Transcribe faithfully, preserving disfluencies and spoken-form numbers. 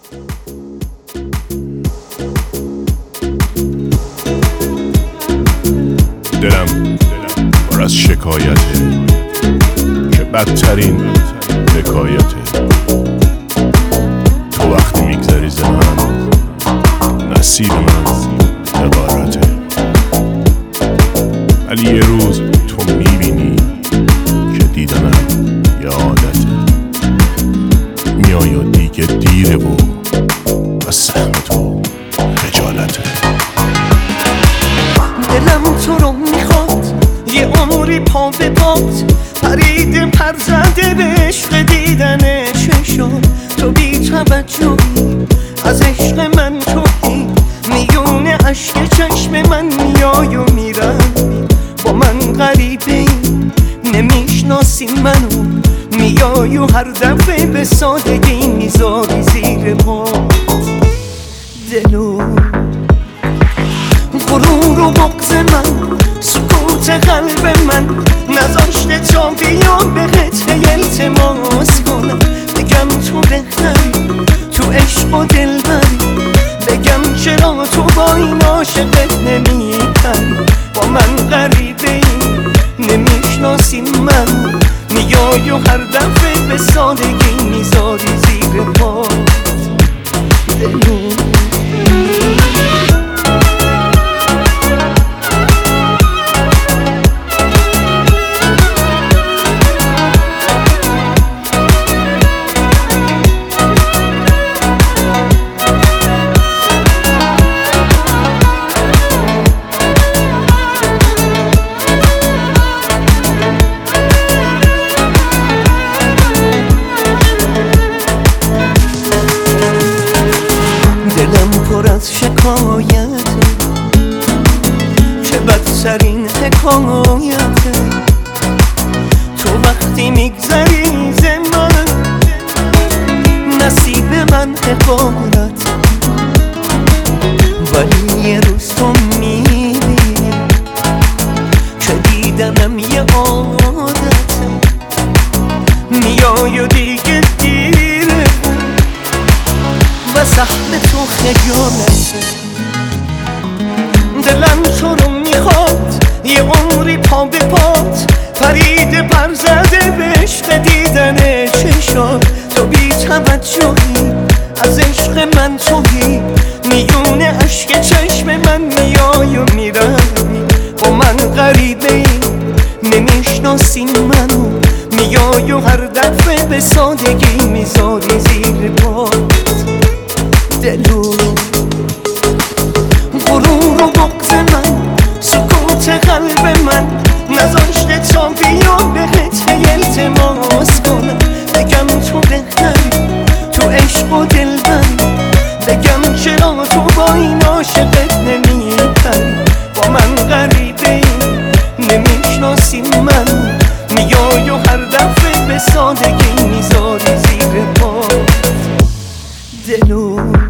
دلم پر از شکایته که بدترین حکایته. تو وقتی میگذری ز من نصیب من حقارته، ولی یه روز تو میبینی که دیدنم یه عادته. میای و دیگه دیره و از سهم تو خجالته. دلم تو رو میخواد یه عمری پا به پات، پرید پر زده به عشق دیدن چشم تو، بی توجهی از عشق من تویی، میونه عشق چشم من میای و میروی، با من غریبه ای نمیشناسی منو، میای و هر دفعه به سادگی میذاری زیر پات دلو. غرور و بغض من، سکوت قلب من نذاشته تا بیام به قطعه التماس کنم، بگم تو بهتری تو عشق و دلبری، بگم چرا تو با این عاشقت نمی‌کردی، با من غریبه ای نمیشناسی من، میای و هر دفعه به سادگی میذاری زیر پات دلو. دلم پر از شکایته که بدترین حکایته. تو وقتی میگذری ز من نصیب من حقارت، ولی یه روز تو میبینی که دیدنم یه عادته، میای و دیگه دیره و سهم تو خجالته. دلم تو رو میخواد یه عمری پا به پات، پرید پر زده به عشق دیدن چشات تو، بی توجهی از عشق من تویی، میونه عشق چشم من میای و میروی، با من غریبه ای نمیشناسی منو، میای و هر دفعه به سادگی میذاری زیر پات دلو. غرور و بغض من، سکوت قلب من نذاشته تا بیام به قطعه التماس کنم، بگم تو بهتری تو عشق و دلبری، بگم چرا تو با این عاشقت نمی‌پری، با من غریبه ای نمیشناسی من، میای و هر دفعه به سادگی میذاری زیر پات دلو.